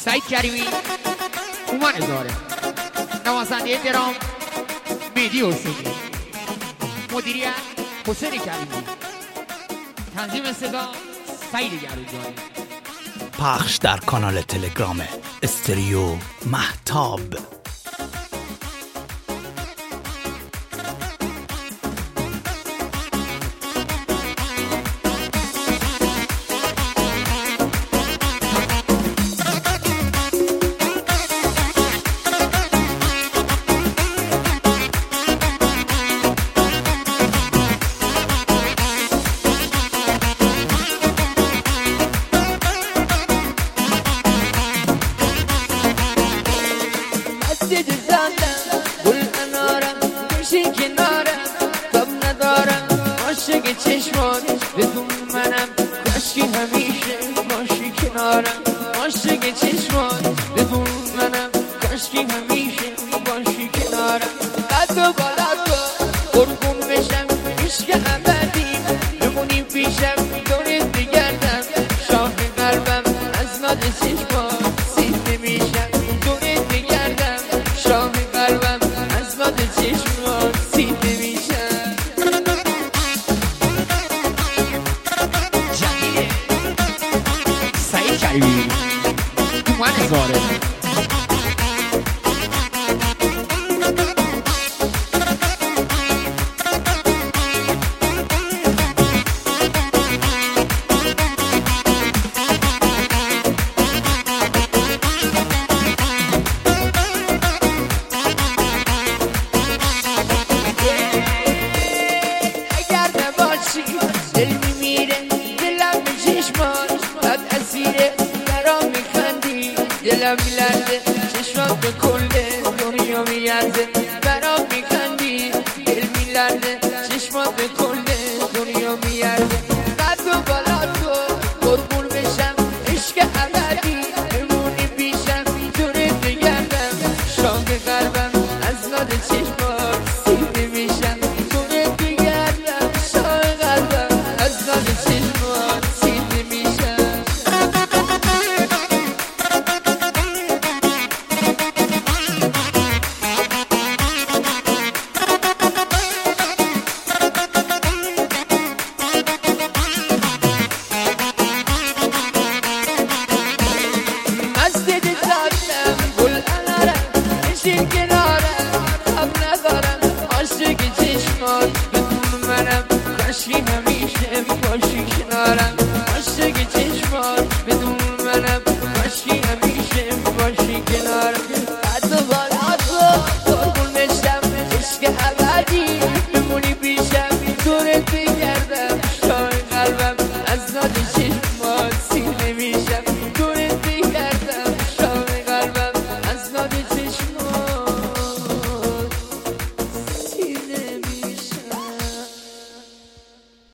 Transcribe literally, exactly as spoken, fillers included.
سعید کریمی اومن هزاره، نوازنده درام مهدی حسینی، مدیریت حسین کریمی، تنظیم صدا سعید گروجانی. پخش در کانال تلگرام استریو مهتاب. بدون منم کاشکی همیشه باشی کنارم، عاشق چشمان بدون منم کاشکی همیشه باشی کنارم. قد و بالت با قربون بشم عشق ابدی بمونی پیشم دورت بگردم، شاه قلبم از ناد چشمان سید نمیشم، دورت بگردم شاه قلبم از ناد چشمان سید نمیشم. اومن هزاره اگر نباشی دل میمیره، دلم به چشمان بد اسیره، برام میخندی دلم میلرزه، چشمات به کل دنیا میارزه، برام میخندی دل میلرزه، چشمات به کل دنیا میارزه. قد و بالا تو قربون بشم عشق ابدی بمونی پیشم، دورت بگردم شاه قلبم از ناد چشمات سید نمیشم، دورت بگردم شاه قلبم از ناد چشمات سید نمیشم. بدون منم کاشکی همیشه باشی کنارم، عاشق چشمان بدون منم کاشکی همیشه باشی کنارم. قد و بالات رو قربون بشم عشق ابدی بمونی پیشم، دورت بگردم شاه قلبم از